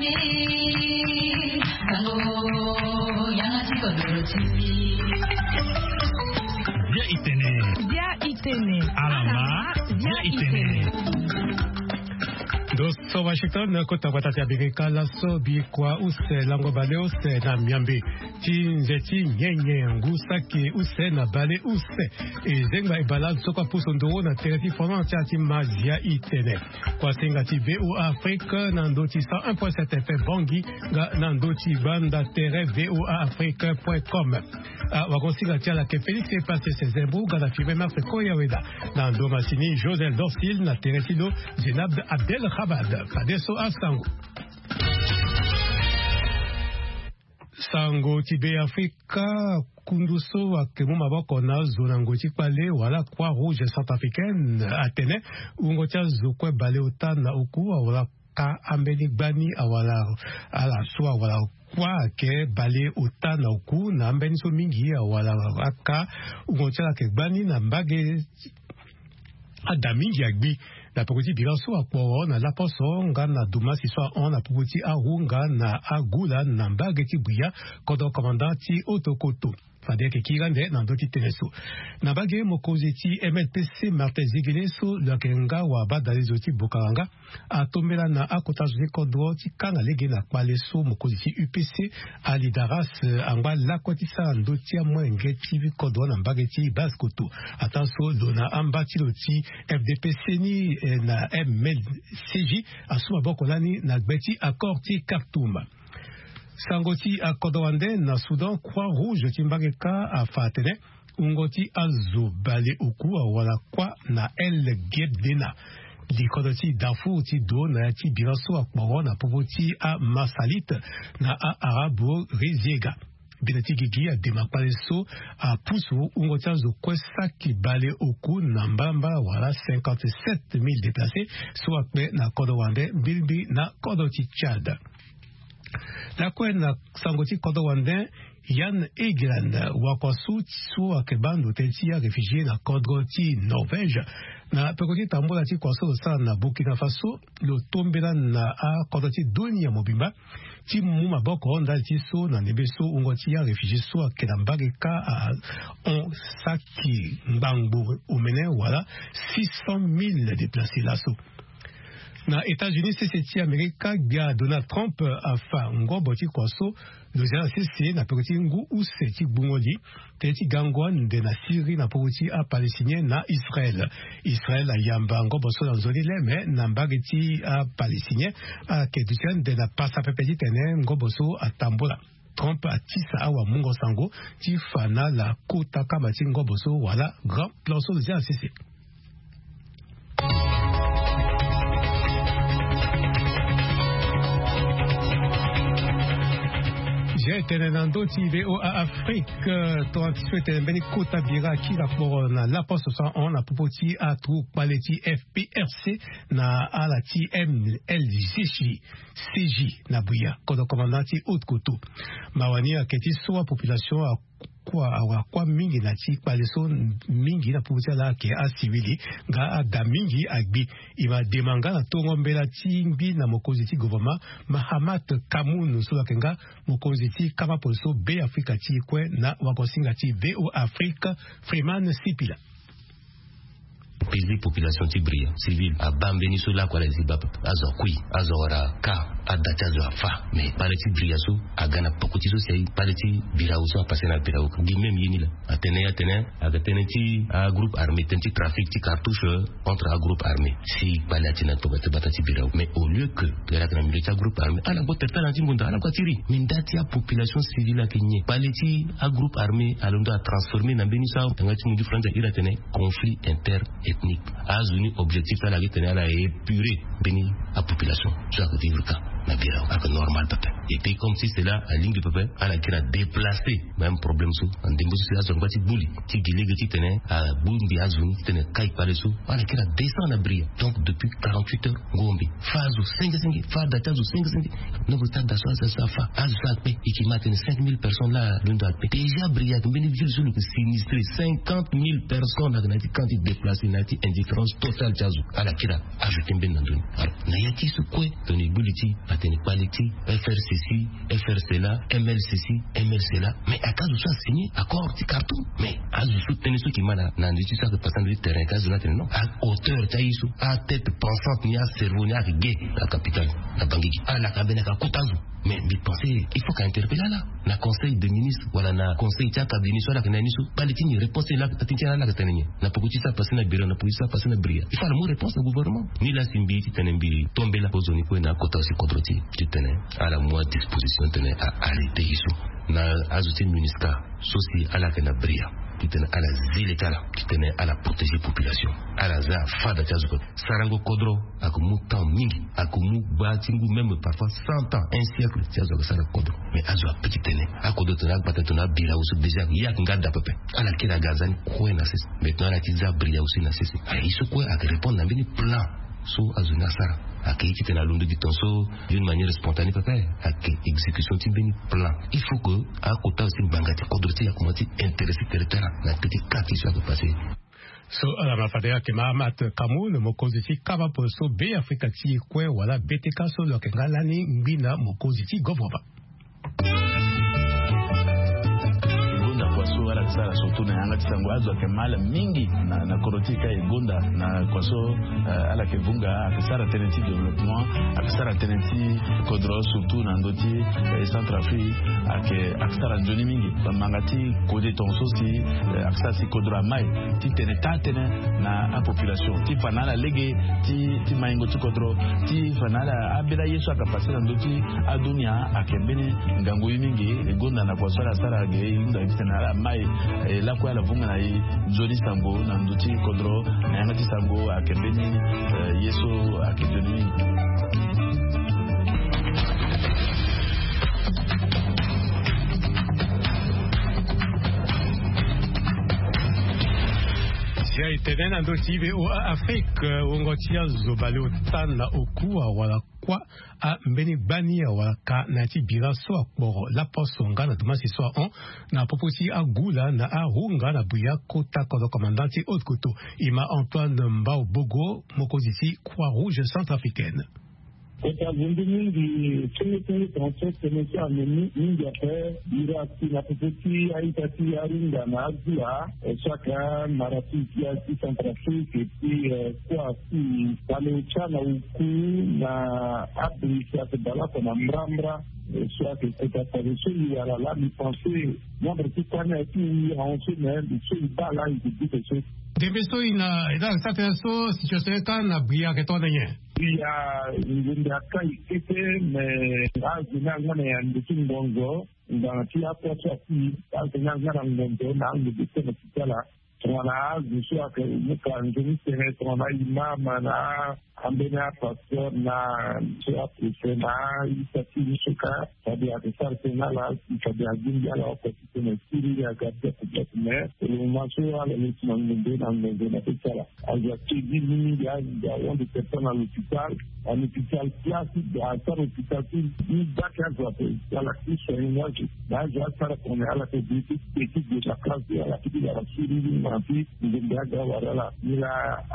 Via Itene. Alama. Via Itene. Doso Washington kota watati Amerika laso bikwa use lango bale use na miambi tinzeti nyenye ngusaki use na bale use ezengba ibala sokwa pusondo na tereti fona chati mazia itene kwa singa ti VO Afrique na ndoti 101.7 FM Bongi na ndoti banda tere voafrique.com wakonsinga tia ke Félix ke passe ses embou gana fibe marse koyaweda na ndo masini Josel Dorsil na teretino Zenab Abdel Fadeso Asango Sango Tibe Afrika Kunduso wa kemu maboko na zona ngoti pale wala kwa rouge centrafricaine Atene ungotia zokwe bale utana uku wala ka ambeni bani awala ala soa wala kwa ke bale utana uku na ambeni so mingi awala aka ungotia ke bani na mbage adamingi agbi la pokoti bilanso akpo na la poso nga na duma si soit on la pokoti arunga na agula na mbageti buya kodo komandanti otokoto fade ke kirande na ndoti teneso na bage mokozeti MLPC Martin Zigileso la kenga wa badalizoti bokaranga atombela na akotazuni kodro ti kanga lege na kwaleso mokozeti UPC alidaras angba la kotisa ndoti amwenge TV kodro na mbageti baskoto atanso dona ambati loti FDPC ni na MLCJ asuma bokolani na gbeti accord ti Khartoum Sangoti a Kodowande na Soudan Croix Rouge timbageka a Fatene ungoti azo bale uku wala kwa na El Gebdena di kodoti Darfour ti do na ti bilanso akporo na popoti a Masalit na a Arabo Riziega binati gigi a demakpaleso a Pousso ungoti azo kwesa ki bale uku na mbamba wala 57,000 déplacés soit na Kodowande bilbi na Kodoti Tchad. La kwena sangoti Kodowande Yann Egeland wakwasu tso akebando tetia réfugié na Kodroti Norvège na pekoti tambola ti kwaso sa na Burkina Faso lo tombela na a Kodroti Dunia Mobimba ti muma boko onda ti so na nebeso ungoti ya réfugié so akelambageka a on saki mbangbo umene wala 600,000 déplacés lasso. Na États-Unis, c'est Amérique via Donald Trump afa ngobo ti kwaso lozela sese na pekoti ngu useti bungoli teti gangwan de na Syrie na pekoti a Palestinien na Israël. Israël a yamba ngobo so na zoni leme na mbageti a Palestinien a keduchen de na pasa pepedi tene ngobo so a tambola. Trump a tisa awa mungo sango ti fana la kota kamati ngobo so wala grand plan so lozela sese. J'ai été dans d'autres vidéos à Afrique. Toi, tu es venu Kota Bira qui va pour la poste 101 la popoti à trou paleti FPRC na alati MLCJ CJ na buya kodo commandant haute koto. Mawani a keti so population a kwa mingi na ti paleso mingi na population la ke a civili ga da mingi agbi iba demanga na tongombela ti mbi na mokonzi ti gouvernement Mahamat Kamoun so kenga mokonzi ti kama polso be Afrika ti kwe na wakosinga ti VO Afrique Freeman Sipila pays population tibria civil a bambeni so la kwala zibab azo kui azora ka adata zo afa mais parti tibria so agana pokoti so sei parti birau so passer na birau di même yini la atene agatene ti a groupe armé tenti trafic ti cartouche contre a groupe armé si palatina to batati birau mais au lieu que la kana militaire groupe armé ala botte tala ti munda ala kwatiri mindati a population civile a kenye paleti a groupe armé alondo a transformer na benisa ngati mundi franja ira tene conflit inter ethnique azuni objectif à la retenir à épurer béni à population ça veut dire que na bira à normal papa Et puis comme si c'est là à ligne de peuple, à la qui a déplacé même problème sous en démos c'est à zone ti bouli ti gilégue ti tenait à Bumbi Azuni ti tenait kai par sous à la qui a descend à Bria. Donc depuis 48 heures Gombi phase 5 phase data 5 non vous t'a d'assaut ça fa azat pe et qui matin 5000 personnes là l'unda déjà Bria qui bénéficie sur le sinistré 50 000 personnes dans la quand ils déplacent nati indifférence totale jazu à la qui a ajouté ben dans alors na yati su quoi toni buliti ateni quality FRCC FRC là MLCC MLC là mais à cas où ça signé accord ti carton mais à soutenir ceux qui m'a na nditi ça que passant le terrain cas là non à hauteur taïsu à tête pensante ni à cerveau ni à gay la capitale la Bangui à la cabine à Kotazu mais penser il faut qu'interpeller là na conseil de ministre wala na conseil ta cabinet soit la kanani su baliti ni réponse là tatinja là katananye na pokuti ça passer na bureau na pokuti ça passer na bria il faut la réponse au gouvernement ni la simbi ti tenembi tomber la ozoni ko na kota aussi kodroti ti tene à la moi disposition tene à arrêter isu na ajouter ministre soci à la kana bria qui tenait à la zélétala, qui tenait à la protéger population. À la za, fada tiazuko. Sarango kodro, akumu temps mingi, akumu batingu même parfois 100 ans, un siècle, tiazuko sarango kodro. Mais azwa petit tenait, akodo tenak batatona bila usu déjà, yak ngada pepe. À la kira gazani, koué na cesse. Maintenant la tiza bria aussi na cesse. Ah, il se koué à répondre à bini plan. So azuna sara. Aki qui tena l'onde du tonso d'une manière spontanée papa aki exécution timbeni plan il faut que à côté aussi bangati kodroti akomati intéressé territoire na petit kati ça peut passer so ala mafadea ke mamat kamu no mokoziti kaba poso be Afrika ti kwe wala BTK so lo kengalani mbina mokoziti govroba so ala sala surtout na yanga tisango azo ke mala mingi na korotika egonda na kwaso ala ke vunga akisara tenenti développement akisara tenenti kodro surtout na ndoti Centrafrique akisara njoni mingi mangati kode tonso si akisara si kodro mai ti tenetane na population ti fanala lege ti maingo ti kodro ti fanala abela yesu akapasira ndoti adunia akembeni ngango mingi egonda na kwaso ala sala ge inda tenala mai la kwa la vunga na Joni Sambo na nduti kodro na yangati Sambo akembeni yeso akejoni ya itena nduti be o Afrique ungotia zobalo tana okuwa wala kwa a mbeni bani wa ka na ti biraso akporo la posonga na dumasi so on na popoti agula na arunga na buya kota kodo commandant haute koto ima Antoine Mbao Bogo mokozisi Croix-Rouge centrafricaine. Utavundi mingi chini transport commercial mingi ape irati na popoti aitati arinda na azua chaka marafiki ya Centrafrique puis kwa si pale chana uku na Afrique ya kebala kona mrambra soit que c'est à il y a là mi penser moi de tout temps et puis on se met sur pas là il dit que c'est Debeso ina ida sateso situation kana bia ke tonanye il y a une daka ikete mais azina ngana ya ndikin bongo dans qui a quoi ça qui azina ngana ngondo na ndike na kitala voilà je suis à que nous quand je serai on a imam na ambena pastor na soit que na isati suka sabi akisar tena la sabi ajinja la kwa kitene siri ya gatia kujakme le maso ala ni tunangende na ngende na kitala aja tiji ni ya on de personnes à l'hôpital un hôpital classique à un hôpital qui daka zote la kisa inaji na ja sara kone ala ke biti de la classe de la petite la siri manti ndendaga wala ila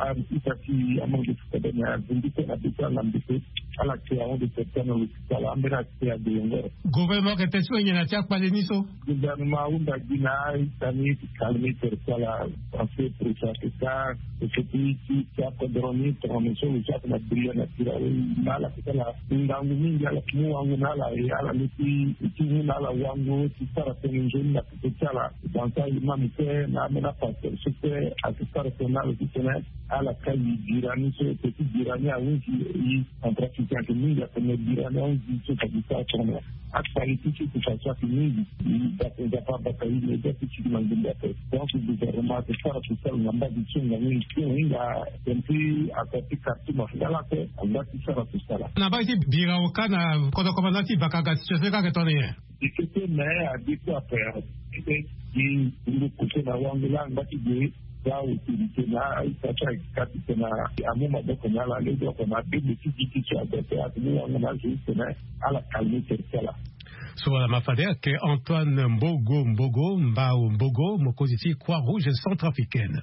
isati amonde tukadenya zindiko na bita na mbite ala ke on de personnes à l'hôpital ambera ke adengere gouvernement que te soigne na tia pale niso gouvernement unda dina tani calmer persala parce que ça que ça que qui a kodroni transmission le chat na bria na tira mala kitala ndangu mingi ala kimu wangu nala ala liti na la wangu tisara tenjeni na kitala dans ça imam ke na mena passe super akisarfona ukitena ala kazi jirani so petit jirani awuzi centrafricain que mingi kwenye jirani awuzi so kabisa tena akpariti kufanya mingi ndio hapa ile ndio kitu mangine donc gouvernement sara kusala namba dichinga mingi inga tempi akatika tuma ngala ke ngati sara kusala na baiti bira okana kodo komandati bakaga tseka ketone ikete na adiko apera ni ngukutena wangela ngati je za utilite na itacha kati na amema boko na la leo kwa bibi kiti cha bete atumu wangela justement à la calme tercela. Sur la mafadère que Antoine Mbogo Mbao Mbogo Mokoziti Croix-Rouge centrafricaine.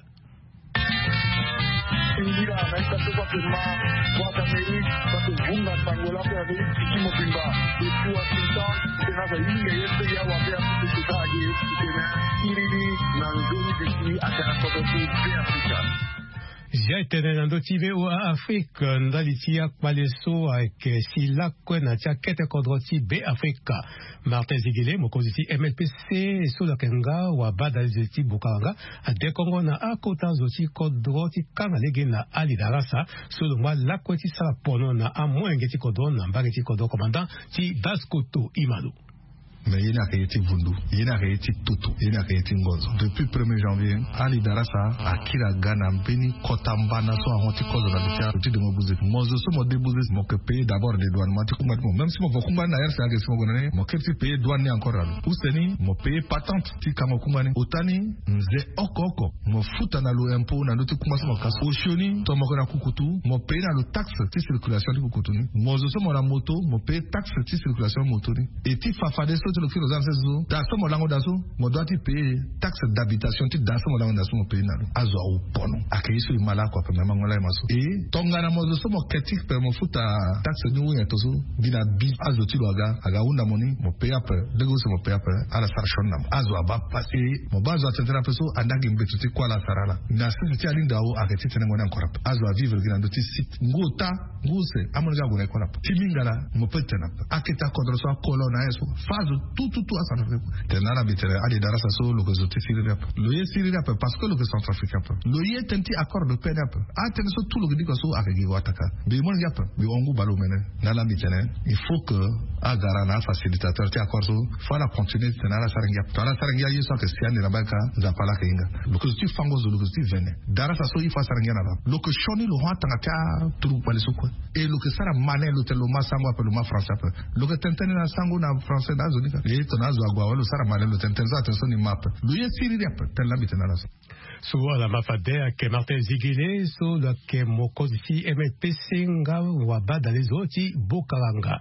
J'ai été dans d'autres TV ou Afrique, dans les tiers Palesso avec Silla Kwenatia Kete Kodroti B Africa. Martin Zigile, Mokoziti MLPC, Sodakenga, ou Abadazeti Bukaranga, à Dekongo na Akota Zoti Kodroti Kangalege na Ali Darasa, sous le mois Lakweti Salapono na Amoengeti Kodron, na Mbageti Kodron commandant, Ti Daskoto Imano. Mais il n'a rien été Vundu, il n'a rien été Tutu, il n'a rien été Ngozo. Depuis 1er janvier, Ali Darasa, Akira Ghana, Beni, Kotamba, Naso, Ahonti, Kozo, Nabitia, Petit de Mobouzé. Mozo, mon débouzé, mon que payer d'abord des douanes, même si mon Vokumbani, d'ailleurs, c'est un Mogonane, mon que payer douane encore à l'eau. Ousteni, mon payer patente, Tikamo Kumani, Otani, Nze Oko, mon fout à l'eau impôt, n'a noté Kumas, mon casse, Oshoni, Tomokona Kukutu, mon payer dans le taxe, ti circulation de Kukutuni. Mozo, mon la moto, mon payer taxe, ti circulation motori. Et ti fafade, le fil aux ancêtres, dans ce moment là, on doit payer taxe d'habitation, dans ce moment là, on paye azo au pono, accueillir sur le malak quoi, même on l'a maso. Et tongana mo so mo critique per mo futa taxe nous et tout ça, bina bi azo ti loga, aga unda moni, mo paye après, de go se mo paye après, à la sarchon nam, azo aba passer, mo bazo atentera peso andagi mbetuti kwa la sarala. Na sisi alinda o aketi tena ngona encore, azo a vivre gina ndoti site, ngota, nguse, amonga ngona kola. Timingala mo petena, aketa kodroso kolona eso, phase tout à Centrafrique. Tenana bitere ali darasa so lo gozote sirira. Lo ye sirira parce que lo Centrafrique. Lo ye tenti accord de paix peu. A tene so tout lo dit so akegi wataka. Be mon yap, be ongu balo mene. Nala bitene. Il faut que agarana facilitateur ti accord so fala continuer tenana sarengia. Tala sarengia yeso que siani na banka za pala kinga. Lo gozote fango zo lo gozote vene. Darasa so ifa sarengia na ba. Lo que shoni lo hatanga ta turu pale so quoi. Et lo que sara mané lo telo ma sango appelle ma français. Lo que tentene na sango na français na zo nika. Tonazo agua sara malelo tentenza attenzione in map lui è siri rap per l'ambito nella su la mafadea che Martin Zigile su la che Mokoziti MPC nga wa bada les oti Bukaranga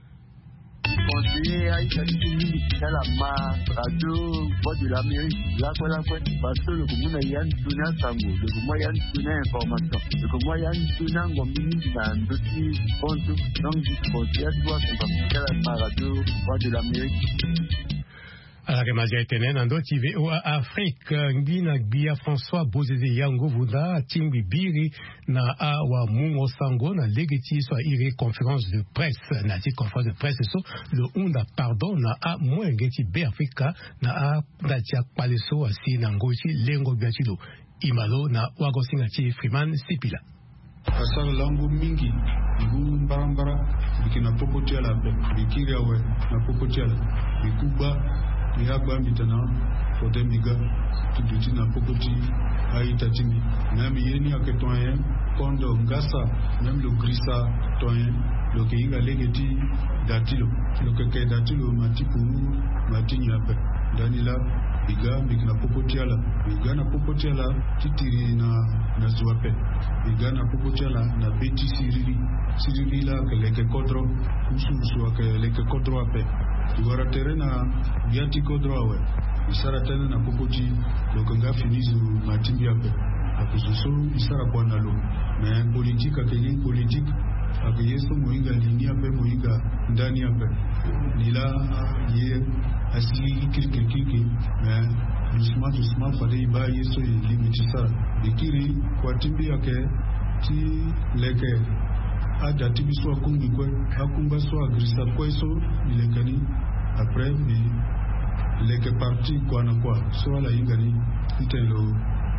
conseiller Aïsani la ma radio voix de l'Amérique la parce que le commun Yann Tuna Sango le commun Yann Tuna information le commun Yann Tuna ngomini na ndoti compte donc du conseiller toi c'est la radio voix de l'Amérique. À la Remazia Etenen, en d'autres TV ou Afrique, Ngina Gbia François Bozeze Yango Vunda, Timbi Biri, na Awa Mungo Sango, na Legeti, soit iré conférence de presse, na dit conférence de presse, so, le Unda pardon, na A Mwengeti B Africa, na A Datia Paleso, asi Nangochi, Lengo Biachilo, Imalo, na Wagosingati Freeman Sipila. Asal langu mingi ibu mbarambara bikina popotia la bikiria we na popotia la bikuba bihaba mitana fodemiga tuduti na popoti aita timi même yeni aketoyen kondo ngasa même le grisa toyen le kinga legeti datilo le keke datilo matipuru matinyape danila biga bikina popotia la titiri na zuape biga na popotia na beti siriri la keleke kodro usu keleke kodro ape tuwara terena biati kodro awe isara tena na popoti lokanga finizu matimbi ape akususu isara kwa nalo na politika keli politik akiyeso muinga linia ape muinga ndani ape nila ye asili kirikiriki na doucement fale iba yeso limitisa bikiri kwa timbi yake ti leke ada tibiso akungi kwe akumba so agrisa kweso ilekani après bi leke parti kwa na kwa so ala ingani itelo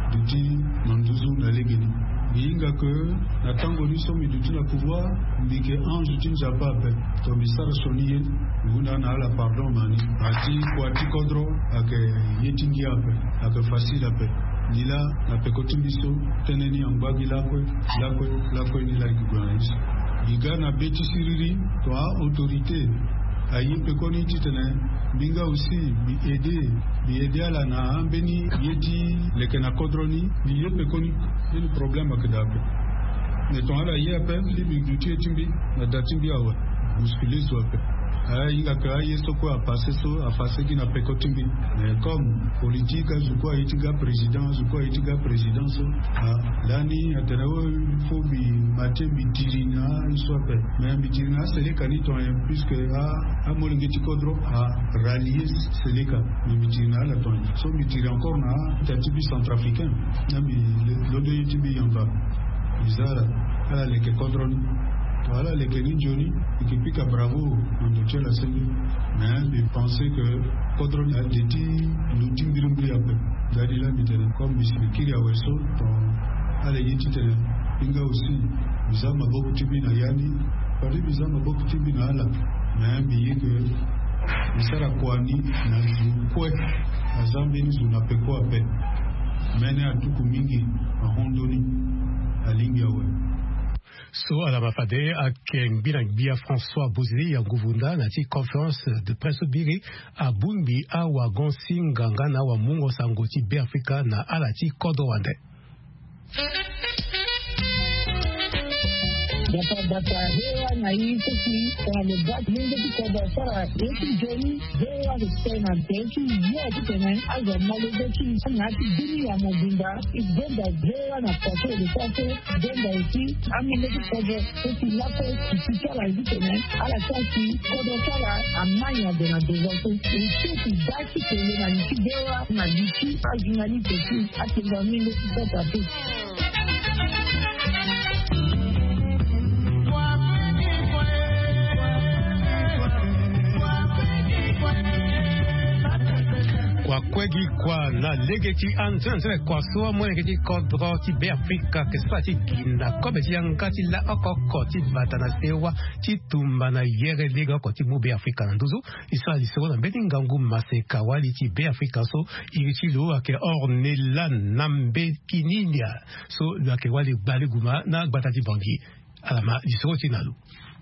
duti manduzu na legeni binga que na tango ni somi duti na pouvoir mbike ange duti njapape to bisara soniye nguna na ala pardon mani ati kwati kodro ake yetingi ape ake facile ape nila na pekotimbiso teneni ambagi lakwe nila ikugwanis biga na beti siriri to a autorité ayi pekoni titene binga aussi bi aider ala na ambeni yeti lekena kodroni bi ye pekoni ni problème akadape ne to ala ye ape bi duti etimbi na datimbi awa bousculer so ape inga ka yeso ko a passé qui na pekotimbi mais comme politique zuko itiga président so lani atenawo faut bi maté bitirina isope mais bitirina c'est les canitons puisque a molingeti kodro a rallier seleka bitirina la ton so bitiri encore na tatibi centrafricain na bi lodo yitibi yamba bizara ala leke kodro. Voilà les Kenny Johnny qui pique à bravo dans la scène, mais ils pensaient que Kodron a dit nous timbrumbi un peu. D'ailleurs là, comme Bisbikiri a wesso, dans les yétitele, Inga aussi, nous avons beaucoup de tibi na yani, parler nous avons beaucoup de tibi na ala, mais bien que nous sommes kwani na zukwe, na zambi nous na peko ape, mene a tuku mingi a hondoni a lingiawe. So ala mafade ak bia François Bouzili Nguvunda nati conférence de presse biri a Bumbi a Wagonsi Nganga wa Mungo Sangoti Afrika na alati Kodowande. Data hewa na hii kuki kwa lebak mingi kukoda sara eti joni hewa kustena teki yote tena azo malezeki ngati dini ya mobinda igenda hewa na pato de pato genda eti amene kukoda eti lapo kichara hivi tena ala kasi kodo sara amanya de na devoto eti baki kwenye na nchidewa na dichi ajinali teki atinga mingi kukoda teki. Kwa kwegi kwa na legeti anzanzre kwa soa mwegeti kodro ti be Afrika kespa ti ginda kobe ti yankati la okoko ti batana sewa ti tumba na yere lega ko ti mu be Afrika nanduzu isa li sewa na beti ngangu maseka wali ti be Afrika so irichi lo ake ornela nambe kininia so lake wali baliguma na batati bangi alama li sewa ti nalu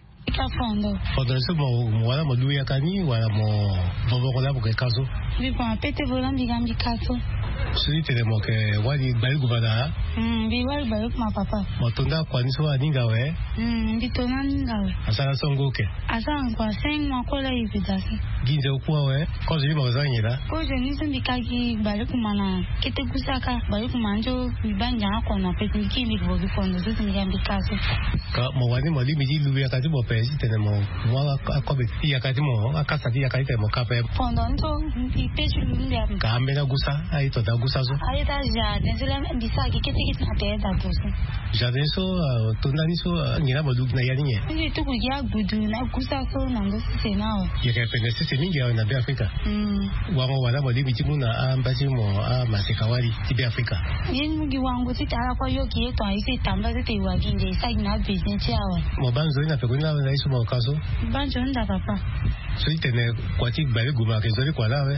Fondo. Fondo isso wala mo luya kani wala mo bobo la porque caso. Vi pa pete volando gambi caso. Sisi tenemos que wali bali gubada. Vi wali bali kuma papa. Motonda kwani so aninga we. Ndi tona ninga we. Asala songo ke. Asala kwa sen mo kola ibidasi. Ginze ukwa we. Kozo bi mabazanyira. Kozo nizo ndikagi bali kuma na kete kusaka bali kuma njo bibanja ko na pete nikini bobi fondo sisi ngambi caso. Ka mo wani mo limiji luya kati bo pesi tenemos mo akobe ti akati mo akasa ti akati tenemos kape. Fondo njo ndi pechu luya. Kambe na gusa ai to da gusa so. Ai da ja densela bisaki kete na te da tosi. Ja denso tondani so ngira bodu na yaninye. Ndi to ku ya gudu na gusa so na ndo sisi nao. Ye ka pende sisi mingi na be Afrika. Wango wala mo limiji muna ambasi mo masekawali ti be Afrika. Yen mugi wango ti tara kwa yo ki to ai se tamba te wa ginje sai na business yawa. Mo banzo ina pe kuna na iso mo kaso. Banjo nda papa. So itene kwa ti bale guma ke zori kwa lawe.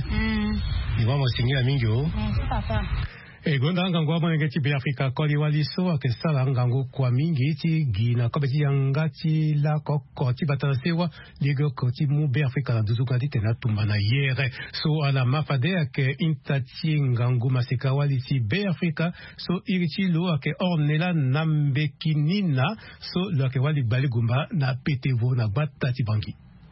Ni mama singira mingi o. Papa. Gonda ngangwa mwenge ti be Afrika koli waliso akesala ngango kwa mingi ti gina kobeti yangati la koko ti batansewa ligo ko ti mu be Afrika na duzuka ti tena tumba na yere so ala mafade ake intati ngangu maseka wali ti be Afrika so irichi lo ake ornela nambekinina so lo ake wali baligumba na petevo na gbata ti banki.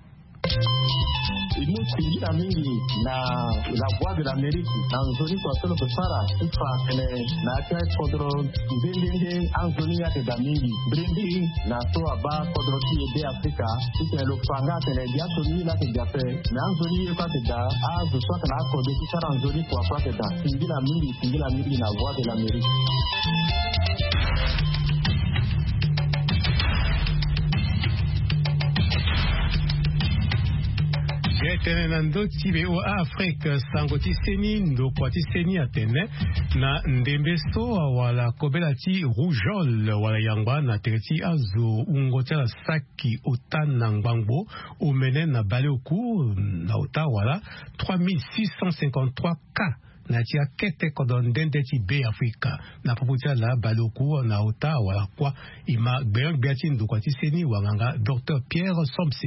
Imusingira mingi na la voix de l'Amérique anzoni kwa solo kusara ifa kene na cha kodro ndende anzoni ya da mingi brindi na so aba kodro ti de Afrika ite lo panga tene dia so ni la ke jape na anzoni kwa te da a zo so na ko de sara anzoni kwa te da singira mingi na voix de l'Amérique. Tenendo tibe o Afrique sangoti seni ndo kwati seni atene na ndembeso wala kobelati rougeole wala yangba na tereti azo ungotela saki otana ngbango omene na baleoku na ota wala 3653 cas na tia kete kodon dendeti be Afrika na poputia la baloku na ota wala kwa ima gbeang biati ndo kwati seni wanganga Dr Pierre Somse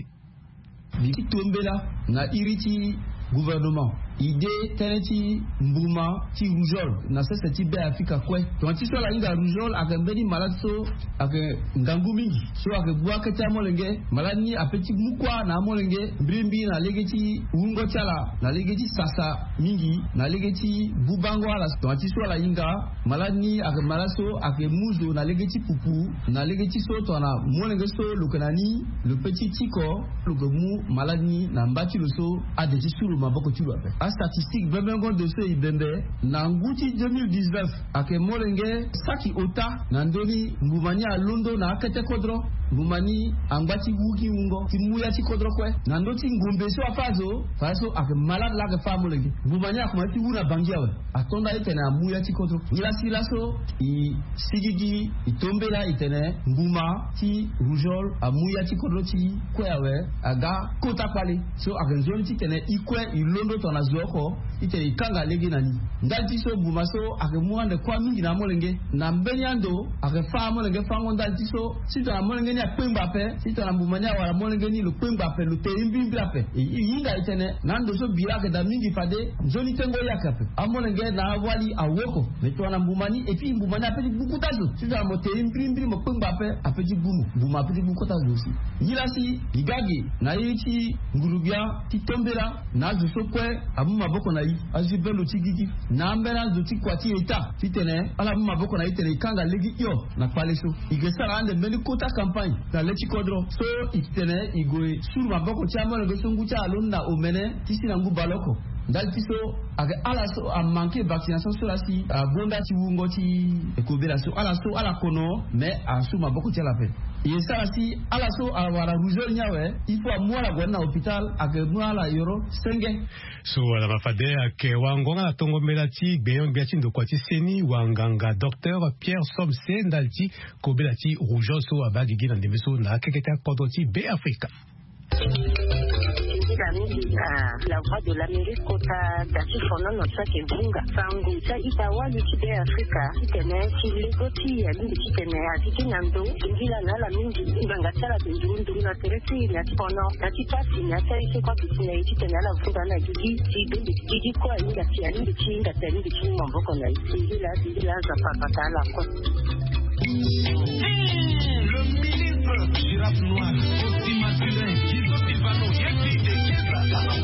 Biki tombela na iriti gouvernement idée teneti mbuma ti rougeole na sese ti be Afrika kwe to ti so la inga rougeole ake mbeni malade so ake ngangu mingi so ake bua ke ta molenge malade ni apeti mukwa na molenge mbrimbi na legeti ungo chala na legeti sasa mingi na legeti bubango ala to ti so la inga malade ni ake malaso ake muzo na legeti pupu na legeti so to na molenge so lukanani le petit tiko lugemu malade ni na mbati lo so adeti suru maboko ti lo ape statistique bemengo de ce idende na nguti 2019 ake molenge saki ota na ndoni mbumani alondo na akete kodro mbumani angbati wuki ungo ti muya ti kodro kwe na ndoti ngombe so faso ake malade la ke fa molenge mbumani akumati wuna bangia we atonda itene amuya ti kodro ila silaso I sigigi itombela itene mbuma ti rougeole amuya ti kodro ti kwe awe aga kota pale so ake nzoni ti tene ikwe ilondo to na zoko ite ikanga legi nani ndalti so bumaso ake muande kwa mingi na molenge na mbenyando ake fa molenge fango ndalti so sito na molenge ni akpemba pe sito na bumanya wala molenge ni lo kpemba pe lo terimbi pe yinga itene nando so bira ke da mingi fade zoni tengo yakape amolenge na wali awoko meto na mbumani et puis mbumani apeti bukutazo sito na mo terimbi mo kpemba pe apeti bumu buma apeti bukutazo aussi yilasi igagi na yiti ngurubia titombera na zo so kwe abu maboko na yi azibelo tigigi na mbena zuti kwati eta titene ala abu maboko na itene kanga legi yo na paleso igesara ande meni kota campagne na lechi kodro so itene igoe suru maboko chama le songu cha alonna omene tisi na ngu baloko ndalti so ake ala so a manqué vaccination so la si a bonda ti wungo ti ekobela so ala kono mais a su maboko ti ala pe yesala si ala so a wala rougeole nyawe il faut amwala gwana hôpital ake mwala yoro senge so ala mafade ake wangonga na tongo melati beyon biati ndo kwati seni wanganga Dr Pierre Somse ndalti kobela ti rougeole so abagigi na ndemeso na keketa kodoti be Afrika la voix de l'Amérique kota dati fono no tsake bunga sangu ta itawali tibe Afrika itene chilegoti ya ndi kitene atiki nando ngila nala mingi nganga tsala ndundu na teresi ya fono dati pasi na tsai kwa bitine itene ala vunda na gigi kwa inga tia ndi chinga tani ndi chinga mboko na ngila za papa la kwa le ministre girafe noire aussi masculin Ivano yeti de kesa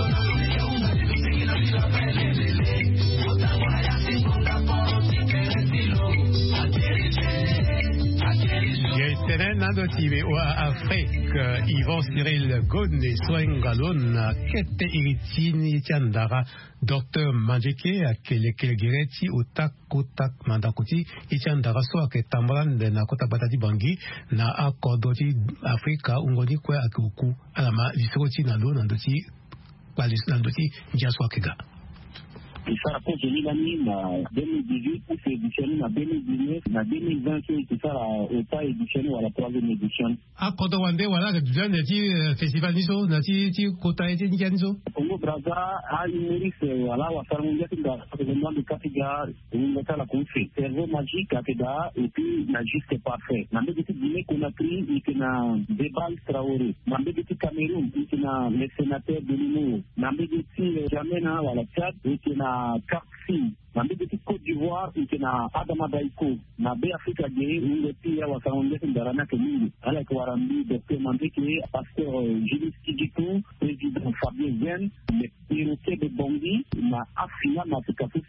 Nando TV ou Afrique, Yvon Cyril Godne, Soengalon, Kete Iritini Tiandara, Dr Mandjeke, Akele Kelegireti, Otak Kotak Mandakuti, Itiandara, Soa Ketamran, na Kota Batati Bangi, na Akodoti Afrika, Ungoni Kwe Akuku, Alama, Lisroti Nalo, Nandoti, Palis Nandoti, Jaswa Kega. Kisara kwa jenilani na 2018 kufu editioni na 2019 na 2020 kisara ota editioni wala 3e edition. Kodo wande wala kujane ti festival niso na ti kota eti niso. Kongo Braza hali Maurice wala wafarmungia tinga kwa de katiga ngata la kufi. Cerveau magique ateda et puis na juste parfait. Na mbeki Guinée Conakry ikena Debal Traoré. Na mbeki Cameroun ikena le sénateur de l'Imo. Na mbeki Jamena wala Tchad ikena Kapsi, na mbeki Côte d'Ivoire ikena Adama Daiko, na be Afrika gere ungo pia wakaongeza ndarana kemingi. Ala kwa warambi Dr Mandeke, pasteur Julius Kijiko, président Fabien Zen, le perroquet de Bongi, na Afrika na Afrika fusi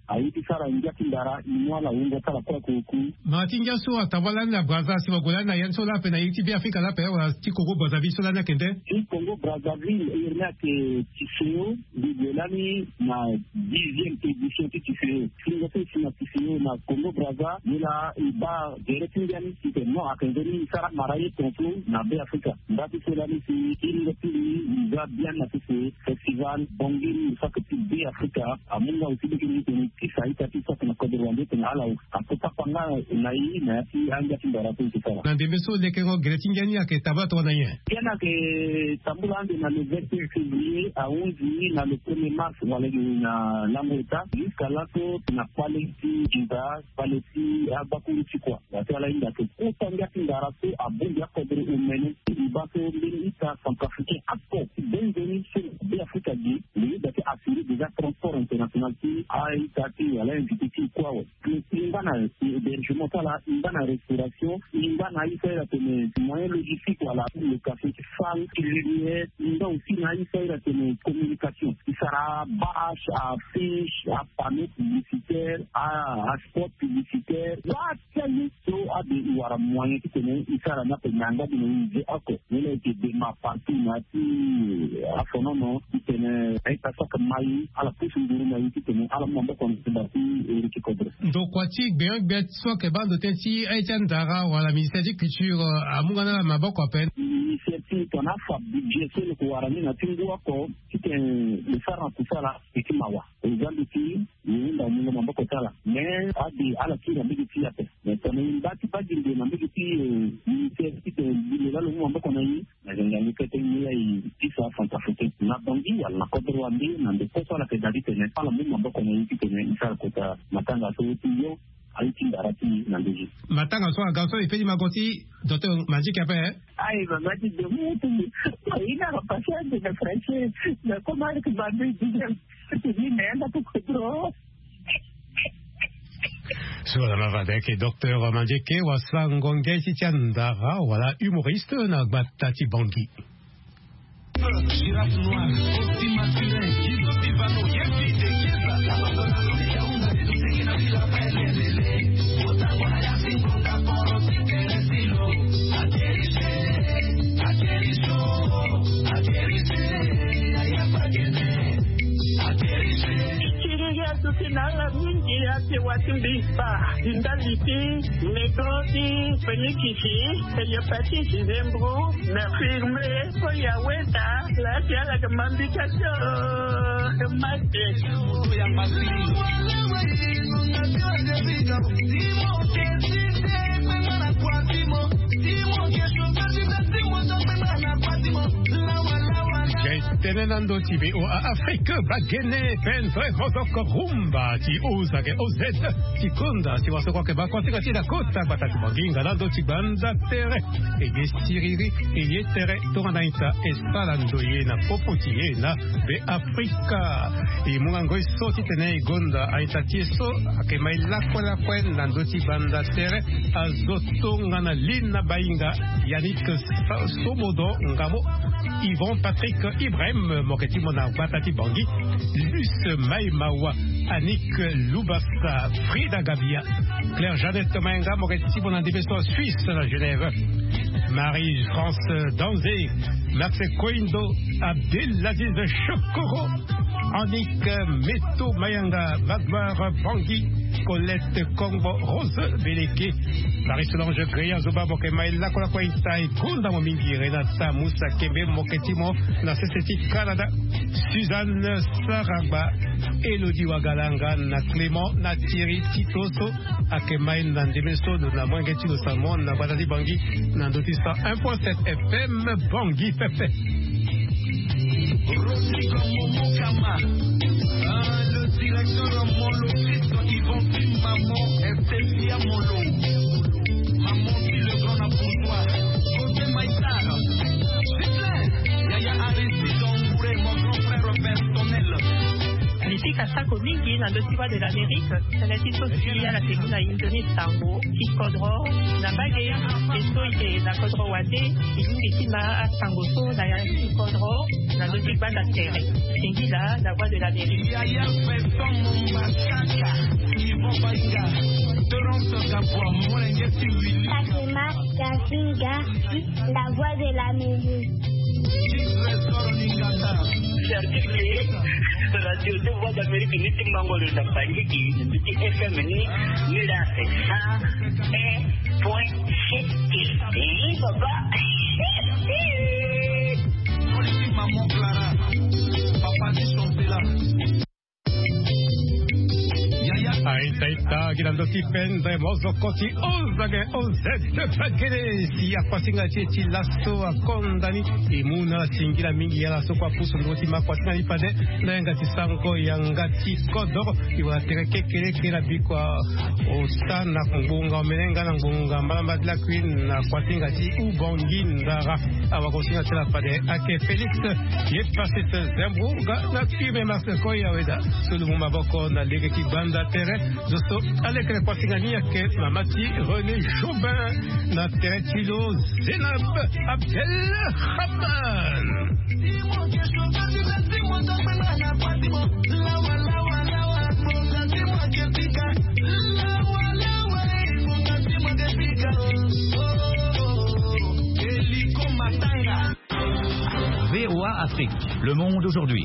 aiti sara ingia kindara imwala ungo tala kwa kuku matinga so atawala na Brazza si wagola na yanso la pena iti bi Afrika la pe wa ti Congo Brazzaville so la na kende Congo Brazzaville irna ke Tiseo Bigelani na 10e édition Tiseo kinga pe sina Tiseo na Congo Brazza ila iba geretingani ti no akendeni sara maraye tonto na be Afrika ndati so la ni si kinga pili za bien na ce festival Bongi sakati be Afrika amunga usidi ni kisa itati na Côte d'Ivoire tena ala akota panga na hii na ti anja kindara tu kisa na debeso lekego gretingani ake tabato na yen yana ke tambulande na le 21 février à 11h na le 1er mars wala na Lamota jusqu'à là na paleti jinda paleti abakuru chikwa wala inda ke kutanga kindara tu abundi akodre umene ibato mbili ita Centrafricain apo bengeni sur de Afrika di lui date assurer déjà transport international qui a été à l'invité quoi ingana hébergement là ingana restauration ingana ifera tene moyen logistique wala le café salle cuisinier inga aussi na ifera tene communication isara bâche à fiche à panneau publicitaire à spot publicitaire wa tele so a de wara moyen tene isara na penanga de nje ako ele ke de ma partout na ti a fonono tene ay ta sok mai ala pusu nduru na yiti tene ala mambo kon tibati eriki kodre donc kwati bien bet so ke bando tenti Etienne Dara wala ministère de culture amungana maboko pen initiative tona fa budget le ko warani na tingwa ko tike le fara kusala ikimawa uzambiti yinda mungu maboko tala mais adi ala kira bigiti yape mais tona imbati baginde na bigiti initiative le la mungu maboko na yi na ngani kete ni ai tisa Centrafricain na Bongi wala Côte d'Ivoire na ndekosa la kedadi tene pala mungu maboko na yi tene isara kota matanga so tiyo matanga so agaso ifeli magoti Dr. Magic ape ai mamadi de mutu ina la paciente de francese na comare que bande di nenda tu kodro sur la mavadek et Dr. Magic wasangonge Tchandara wala humoriste na Batati Bongi Girafe noire, Optima Turin, Gizo Tivano, Yevide, Nala mingi ate watumbi ba indaliti negoti penikisi telepati zembro na firme ko ya weta la tiala kamambikato mate ya masiri Tenenando tibi o Afrique bagene pen vraiment rumba ti oza ke ozet ti konda si waso kwa ke ba kwa ti la kota batati banginga lando ti banda tere e gestiriri e yetere toranaita espalando ye na popoti ye na be Afrika e mungango so ti tene gonda aita ti so ke mai la kwen lando ti banda tere azoto ngana lina bainga Yannick Somodo ngamo Yvon Patrick Ibrahim Moketi Mona Batati Bangi Luce Maïmawa Annick Loubassa Frida Gabia Claire Jeannette Menga Moketi Mona Débesso Suisse à Genève Marie-France Danzé Max Koindo Abdelaziz Chokoro Annick Meto Mayanga Magmar Bangui Colette Congo Rose Beleke Marie-Solange Gréa Zoba Bokemaïla Kolakwaïta et Kunda Momingi Renata Moussa Kembe Moketimo na CCT Canada Suzanne Saraba Elodie Wagalanga na Clément na Thierry Titoso Akemaïn na Ndemeso na Mwangeti no Salmon na Badadi Bangi na Ndotista 1.7 FM Bangi Pepe Rodrigo Momokama le directeur Molo Christo Yvon Maman Estelia Molo Maman qui le grand bourgeois Côté Maïtara Yaya Aristide Ongouré mon grand frère personnel Sasako mingi na ndotiwa de l'Amérique, teneti sosi ala tegu na Indoni sango, kiskodro, na bage, esto ite na kodro wate, ilungi tima a sango so na ya kiskodro, na ndotikwa na tere. Singila, la voix de l'Amérique. Fatima Kasinga, la voix de l'Amérique. Radio de Voix d'Amérique, ni Timango de Zapangiki, ni FM, ni la FESA, point papa. Maman Clara, papa dit chanter là. Aitaita girando tipende mozo koti ozage ozete pagere si apasinga chichi lasso akondani imuna singira mingi ya lasso kwa puso ndoti makwasina ipade nenga tisango yangati kodoro iwa tereke kera bikwa ostana kungunga omenenga na ngunga mbamba la queen na kwasinga chi ubonginda awakosinga tela pade ake Felix yet pasite Zemburga na kibe maseko ya weda sulu maboko na lege kibanda tere dosto alekre kwasingania ke mamati René Joubin na tere tilo Zenab Abdel Khaban. VOA Afrique, le monde aujourd'hui.